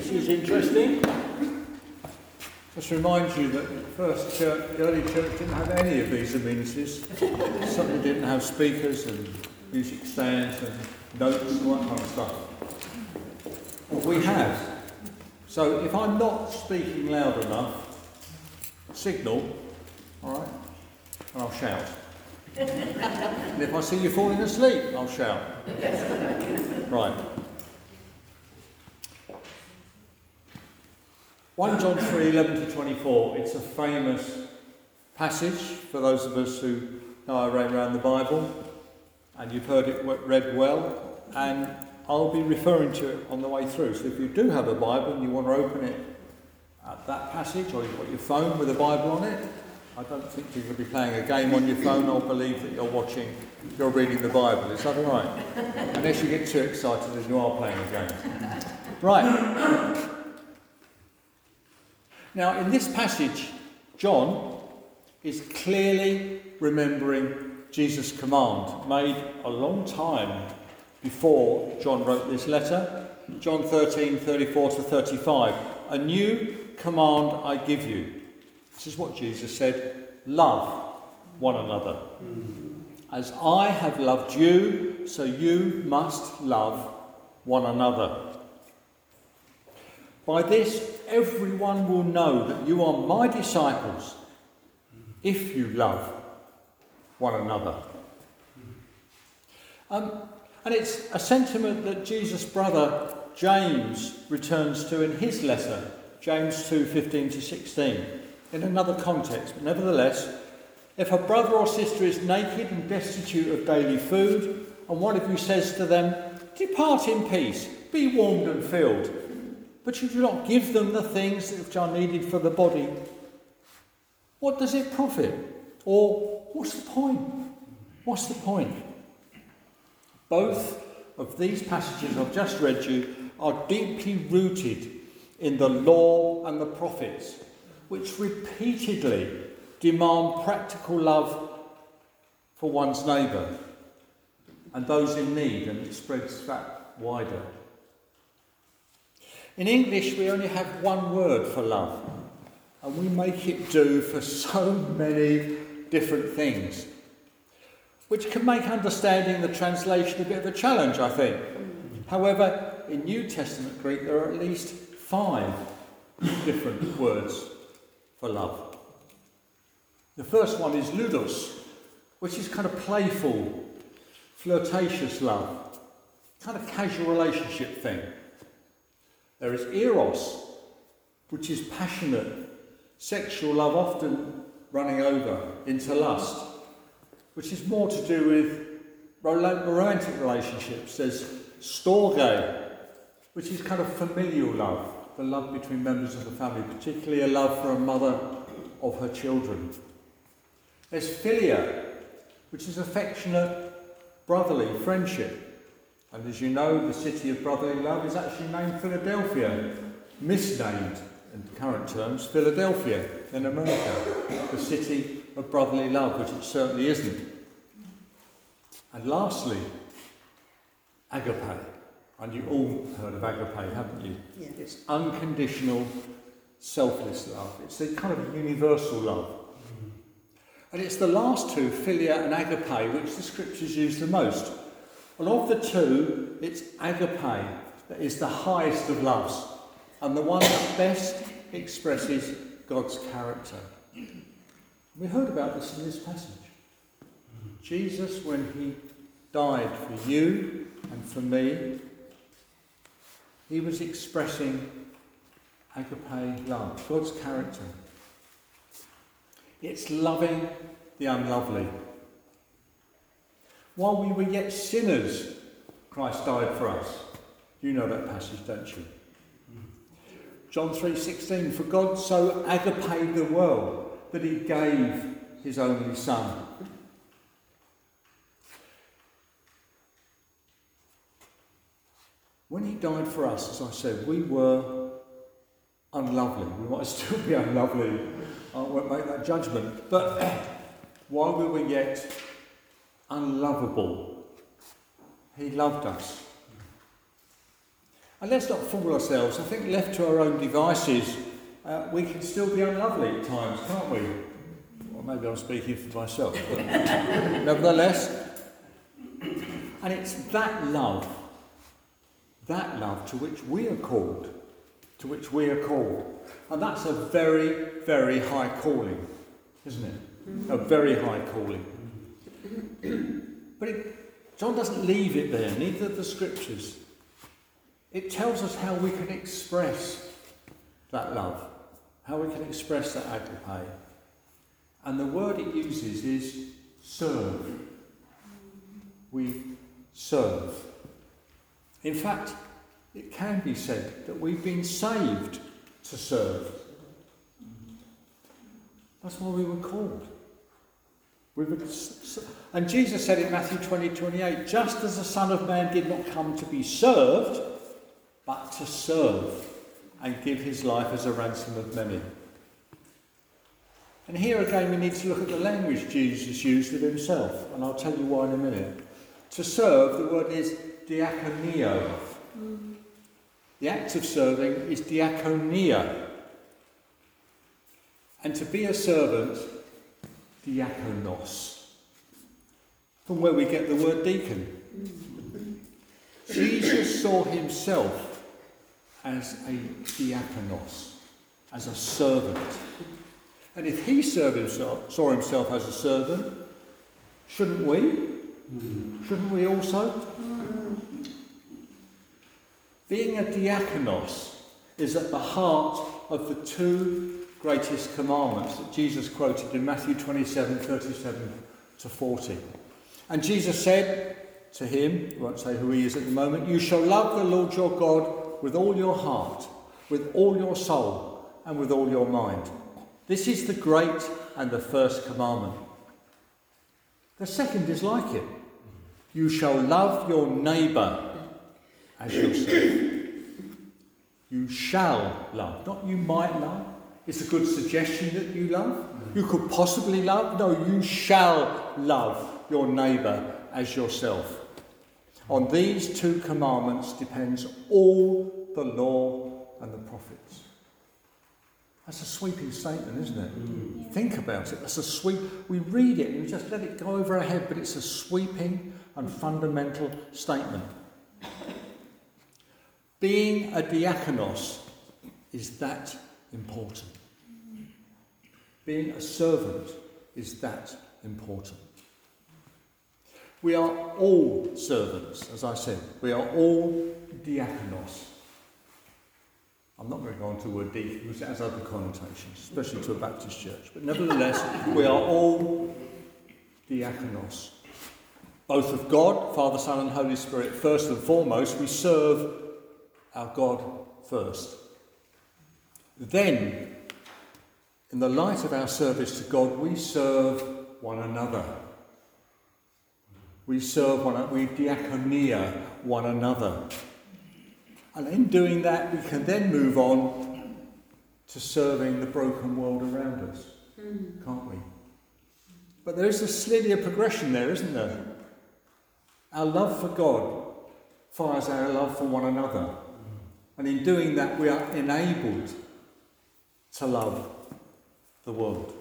This is interesting. Just remind you that the early church didn't have any of these amenities. Certainly didn't have speakers and music stands and notes and all that kind of stuff. What we have. So if I'm not speaking loud enough, signal, all right, and I'll shout. And if I see you falling asleep, I'll shout. Right. 1 John 3, 11 to 24. It's a famous passage for those of us who know our way around the Bible, and you've heard it read well, and I'll be referring to it on the way through. So if you do have a Bible and you want to open it at that passage, or you've got your phone with a Bible on it, I don't think you're going to be playing a game on your phone. I'll believe that you're reading the Bible. Is that all right? Unless you get too excited and you are playing a game. Right. Now, in this passage, John is clearly remembering Jesus' command made a long time before John wrote this letter. John 13, 34 to 35. A new command I give you. This is what Jesus said. Love one another. As I have loved you, so you must love one another. By this, everyone will know that you are my disciples if you love one another. And it's a sentiment that Jesus' brother James returns to in his letter, James 2, 15 to 16, in another context. But nevertheless, if a brother or sister is naked and destitute of daily food, and one of you says to them, "Depart in peace, be warmed and filled," but you do not give them the things which are needed for the body, what does it profit? Or what's the point? What's the point? Both of these passages I've just read you are deeply rooted in the law and the prophets, which repeatedly demand practical love for one's neighbour and those in need, and it spreads that wider. In English, we only have one word for love, and we make it do for so many different things, which can make understanding the translation a bit of a challenge, I think. However, in New Testament Greek, there are at least 5 different words for love. The first one is ludus, which is kind of playful, flirtatious love, kind of casual relationship thing. There is eros, which is passionate, sexual love, often running over into lust, which is more to do with romantic relationships. There's storge, which is kind of familial love, the love between members of the family, particularly a love for a mother of her children. There's philia, which is affectionate, brotherly friendship. And as you know, the city of brotherly love is actually named Philadelphia, misnamed in current terms, Philadelphia in America, the city of brotherly love, which it certainly isn't. And lastly, agape. And you've all heard of agape, haven't you? Yeah. It's unconditional, selfless love. It's a kind of universal love. And it's the last two, philia and agape, which the scriptures use the most. And of the two, it's agape that is the highest of loves and the one that best expresses God's character. We heard about this in this passage. Jesus, when he died for you and for me, he was expressing agape love, God's character. It's loving the unlovely. While we were yet sinners, Christ died for us. You know that passage, don't you? John 3:16, for God so agape the world that he gave his only son. When he died for us, as I said, we were unlovely. We might still be unlovely. I won't make that judgment. But while we were yet unlovable, he loved us. And let's not fool ourselves. I think left to our own devices, we can still be unlovely at times, can't we? Well, maybe I'm speaking for myself, but nevertheless. And it's that love to which we are called, And that's a very, very high calling, isn't it? A very high calling. But John doesn't leave it there, neither do the scriptures. It tells us how we can express that love, how we can express that agape. And the word it uses is serve. We serve. In fact, it can be said that we've been saved to serve. That's why we were called. And Jesus said in Matthew 20:28, just as the Son of Man did not come to be served, but to serve and give his life as a ransom of many. And here again we need to look at the language Jesus used of himself, and I'll tell you why in a minute. To serve, the word is diakonio. The act of serving is diakonia. And to be a servant, diakonos. From where we get the word deacon. Jesus saw himself as a diakonos, as a servant. And if he saw himself as a servant, shouldn't we? Shouldn't we also? Being a diakonos is at the heart of the two greatest commandments that Jesus quoted in Matthew 27:37-40. And Jesus said to him, I won't say who he is at the moment, you shall love the Lord your God with all your heart, with all your soul, and with all your mind. This is the great and the first commandment. The second is like it. You shall love your neighbour as yourself. You shall love, not you might love. It's a good suggestion that you love. You could possibly love. No, you shall love your neighbour as yourself. On these two commandments depends all the law and the prophets. That's a sweeping statement, isn't it? Think about it. That's a sweep. We read it and we just let it go over our head, but it's a sweeping and fundamental statement. Being a diakonos is that important. Being a servant is that important. We are all servants, as I said. We are all diakonos. I'm not going to go on to the word deacon because it has other connotations, especially to a Baptist church. But nevertheless, we are all diakonos. Both of God, Father, Son and Holy Spirit. First and foremost, we serve our God first. Then, in the light of our service to God, we serve one another. We serve one another, we diakonia one another. And in doing that, we can then move on to serving the broken world around us, can't we? But there is a linear progression there, isn't there? Our love for God fires our love for one another. And in doing that, we are enabled to love the world.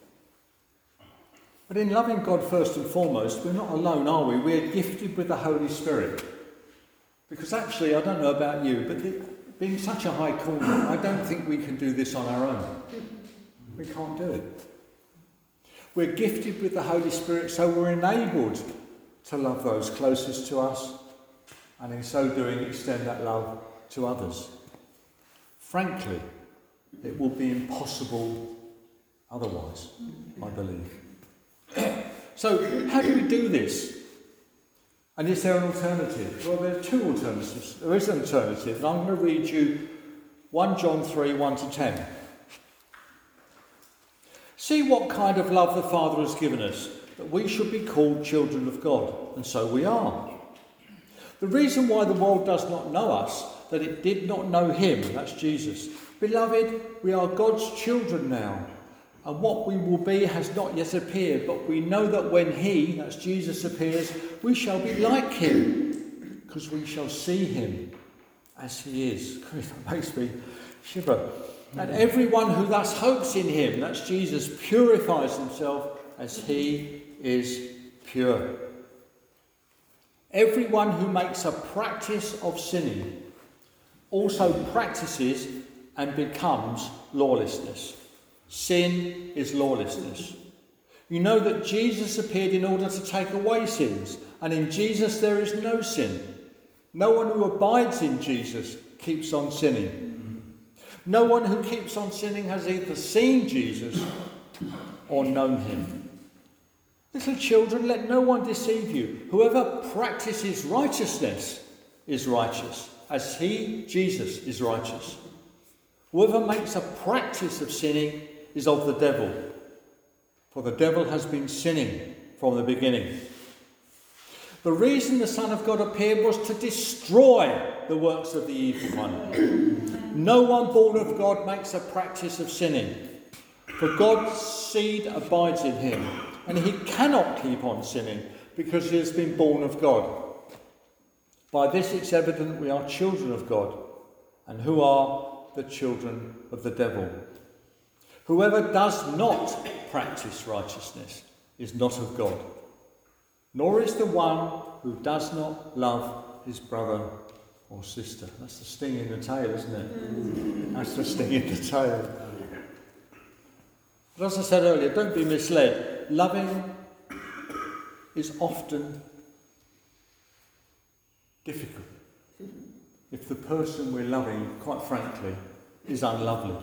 But in loving God first and foremost, we're not alone, are we? We're gifted with the Holy Spirit. Because actually, I don't know about you, but being such a high calling, I don't think we can do this on our own. We can't do it. We're gifted with the Holy Spirit, so we're enabled to love those closest to us, and in so doing, extend that love to others. Frankly, it will be impossible otherwise, I believe. So, how do we do this? And is there an alternative? Well, there are two alternatives. There is an alternative, and I'm going to read you 1 John 3, 1-10. See what kind of love the Father has given us, that we should be called children of God, and so we are. The reason why the world does not know us, that it did not know him, that's Jesus. Beloved, we are God's children now, and what we will be has not yet appeared, but we know that when he, that's Jesus, appears, we shall be like him, because we shall see him as he is. That makes me shiver. And everyone who thus hopes in him, that's Jesus, purifies himself as he is pure. Everyone who makes a practice of sinning also practices and becomes lawlessness. Sin is lawlessness. You know that Jesus appeared in order to take away sins, and in Jesus there is no sin. No one who abides in Jesus keeps on sinning. No one who keeps on sinning has either seen Jesus or known him. Little children, let no one deceive you. Whoever practices righteousness is righteous, as he, Jesus, is righteous. Whoever makes a practice of sinning is of the devil, for the devil has been sinning from the beginning. The reason the Son of God appeared was to destroy the works of the evil one. No one born of God makes a practice of sinning, for God's seed abides in him, and he cannot keep on sinning because he has been born of God. By this it's evident we are children of God, and who are the children of the devil. Whoever does not practice righteousness is not of God, nor is the one who does not love his brother or sister. That's the sting in the tail, isn't it? That's the sting in the tail. But as I said earlier, don't be misled. Loving is often difficult if the person we're loving, quite frankly, is unlovely.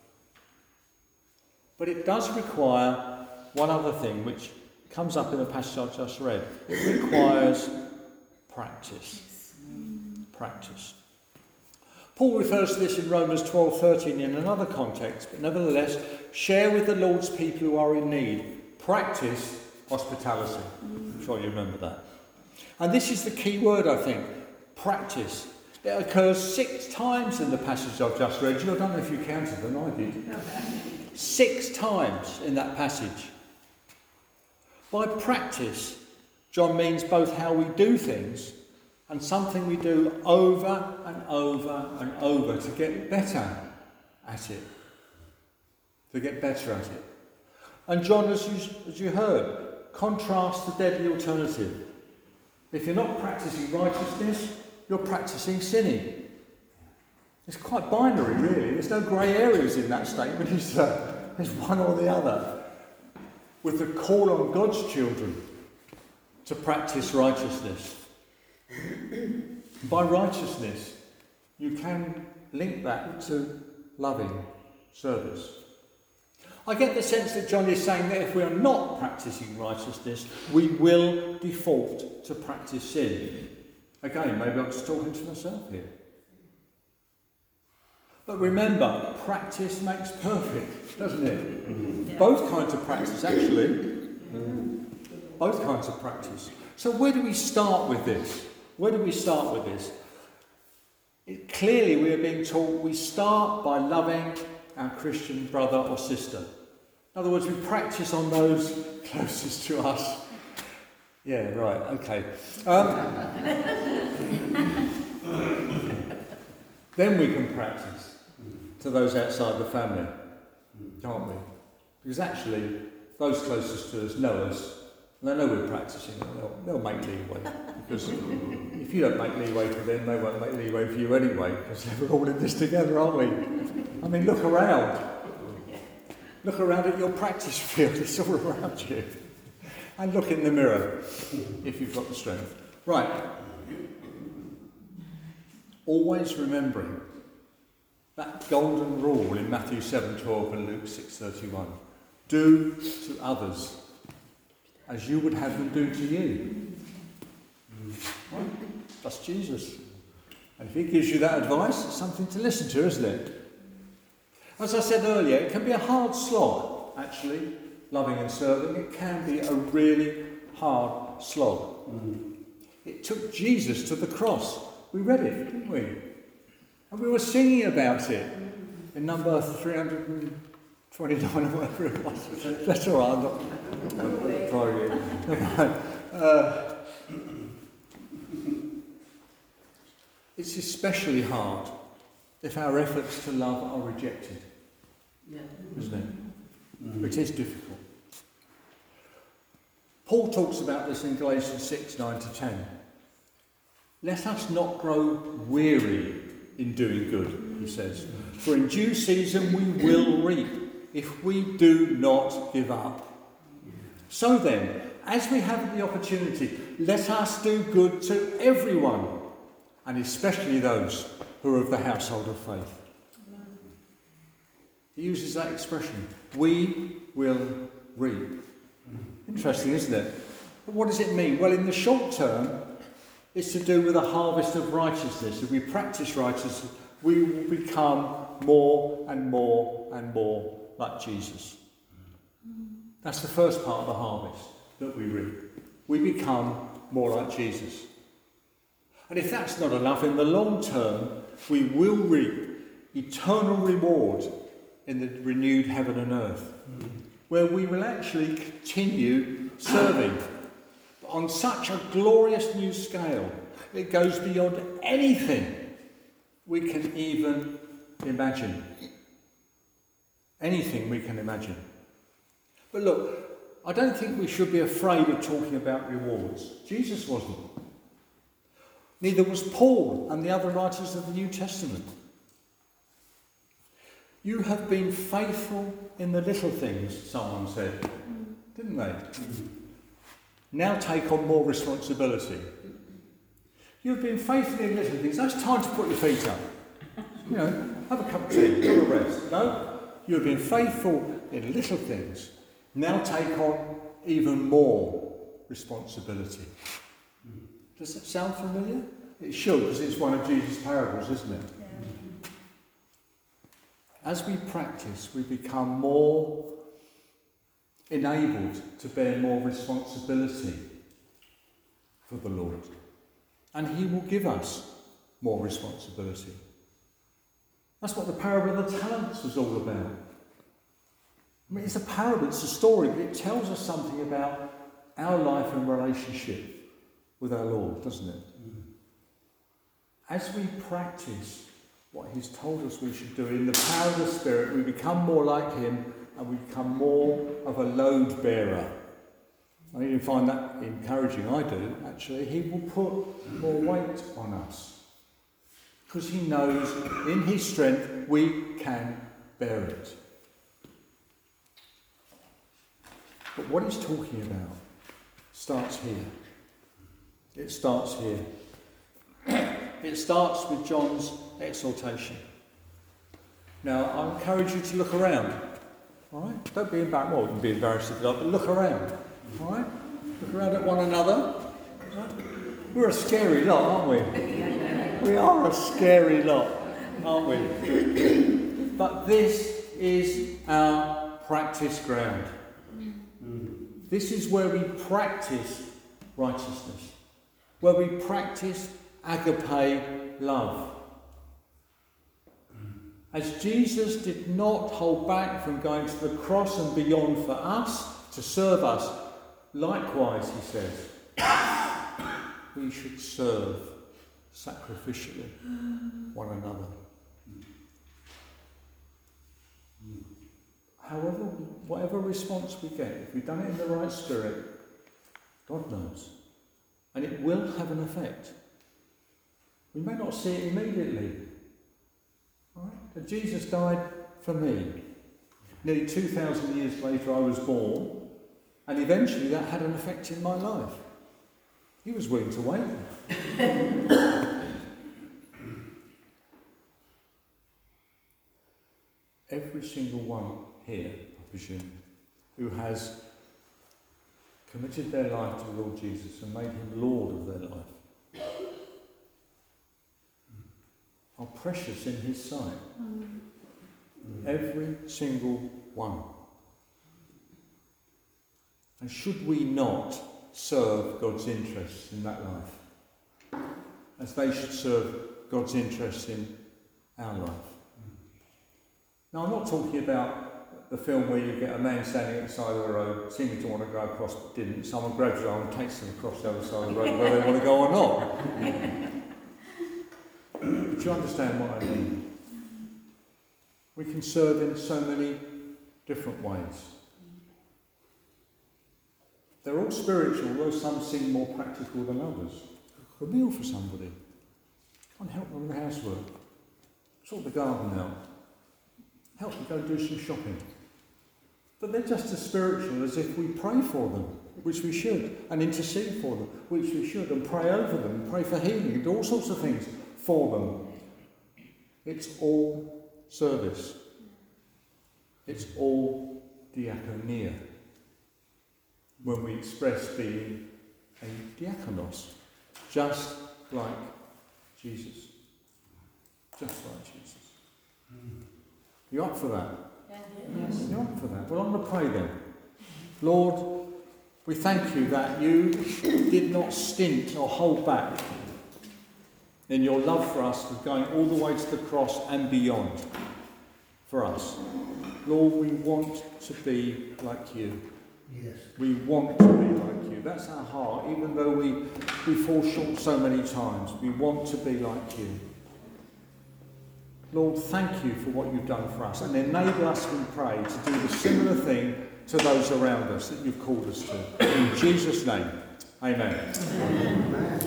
But it does require one other thing, which comes up in the passage I've just read. It requires practice. Practice. Paul refers to this in Romans 12:13 in another context, but nevertheless, share with the Lord's people who are in need. Practice hospitality. I'm sure you remember that. And this is the key word, I think, practice. It occurs 6 times in the passage I've just read. I don't know if you counted them, I did. 6 times in that passage. By practice, John means both how we do things and something we do over and over and over to get better at it. To get better at it. And John, as you heard, contrasts the deadly alternative. If you're not practicing righteousness, you're practicing sinning. It's quite binary, really. There's no grey areas in that statement. There's one or the other. With the call on God's children to practice righteousness. By righteousness, you can link that to loving service. I get the sense that John is saying that if we are not practicing righteousness, we will default to practice sin. Again, maybe I'm just talking to myself here. But remember, practice makes perfect, doesn't it? Yeah. Both kinds of practice, actually. Both kinds of practice. So where do we start with this? Clearly, we are being taught we start by loving our Christian brother or sister. In other words, we practice on those closest to us. Yeah, right, okay. Then we can practice to those outside the family, can't we? Because actually, those closest to us know us, and they know we're practicing, they'll make leeway. Because if you don't make leeway for them, they won't make leeway for you anyway, because we're all in this together, aren't we? I mean, look around. Look around at your practice field, it's all around you. And look in the mirror, if you've got the strength. Right. Always remembering that golden rule in Matthew 7:12 and Luke 6:31. Do to others as you would have them do to you. Right? That's Jesus. And if he gives you that advice, it's something to listen to, isn't it? As I said earlier, it can be a hard slog, actually, loving and serving. It can be a really hard slog. It took Jesus to the cross. We read it, didn't we? And we were singing about it in number 329 or whatever it was. That's all right, I'm not trying it. It's especially hard if our efforts to love are rejected, isn't it? Mm-hmm. It is difficult. Paul talks about this in Galatians 6, 9-10. Let us not grow weary in doing good, he says. For in due season we will reap if we do not give up. So then, as we have the opportunity, let us do good to everyone, and especially those who are of the household of faith. He uses that expression, we will reap. Interesting, isn't it? But what does it mean? Well, in the short term, it's to do with a harvest of righteousness. If we practice righteousness, we will become more and more and more like Jesus. That's the first part of the harvest that we reap. We become more like Jesus. And if that's not enough, in the long term, we will reap eternal reward in the renewed heaven and earth, where we will actually continue serving on such a glorious new scale. It goes beyond anything we can even imagine. Anything we can imagine. But look, I don't think we should be afraid of talking about rewards. Jesus wasn't. Neither was Paul and the other writers of the New Testament. You have been faithful in the little things, someone said, didn't they? Now take on more responsibility. You've been faithful in little things. That's time to put your feet up. You know, have a cup of tea, have a rest. No, you've been faithful in little things. Now take on even more responsibility. Does that sound familiar? It should, because it's one of Jesus' parables, isn't it? Yeah. As we practice, we become more enabled to bear more responsibility for the Lord. And he will give us more responsibility. That's what the parable of the talents was all about. I mean, it's a parable, it's a story, but it tells us something about our life and relationship with our Lord, doesn't it? As we practice what he's told us we should do in the power of the Spirit, we become more like him and we become more of a load bearer. I even find that encouraging. I do, actually. He will put more weight on us because he knows in his strength we can bear it. But what he's talking about starts here. It starts here. It starts with John's exhortation. Now, I encourage you to look around. All right? Don't be embarrassed. Well, you can be embarrassed if you like, but look around. All right? Look around at one another. Right? We're a scary lot, aren't we? We are a scary lot, aren't we? But this is our practice ground. This is where we practice righteousness, where we practice agape love. As Jesus did not hold back from going to the cross and beyond for us, to serve us, likewise, he says, we should serve sacrificially one another. However, whatever response we get, if we've done it in the right spirit, God knows. And it will have an effect. We may not see it immediately. Right? But Jesus died for me. Nearly 2,000 years later I was born, and eventually that had an effect in my life. He was willing to wait. Every single one here, I presume, who has committed their life to the Lord Jesus and made him Lord of their life, are precious in his sight. Every single one. And should we not serve God's interests in that life, as they should serve God's interests in our life? Now, I'm not talking about the film where you get a man standing at the side of the road, seeming to want to go across but didn't. Someone grabs your arm and takes them across the other side of the road, whether they want to go or not. but you understand what I mean. We can serve in so many different ways. They're all spiritual, although some seem more practical than others. A meal for somebody. Go and help them with the housework. Sort the garden out. Help them go do some shopping. But they're just as spiritual as if we pray for them, which we should, and intercede for them, which we should, and pray over them, and pray for healing, and do all sorts of things for them. It's all service. It's all diakonia. When we express being a diakonos, just like Jesus. Just like Jesus. You up for that? Yes. You're up for that? Well, I'm going to pray then. Lord, we thank you that you did not stint or hold back in your love for us, of going all the way to the cross and beyond for us. Lord, we want to be like you. Yes. We want to be like you. That's our heart. Even though we fall short so many times, we want to be like you. Lord, thank you for what you've done for us, and enable us, we pray, to do the similar thing to those around us that you've called us to. In Jesus' name, amen. Amen.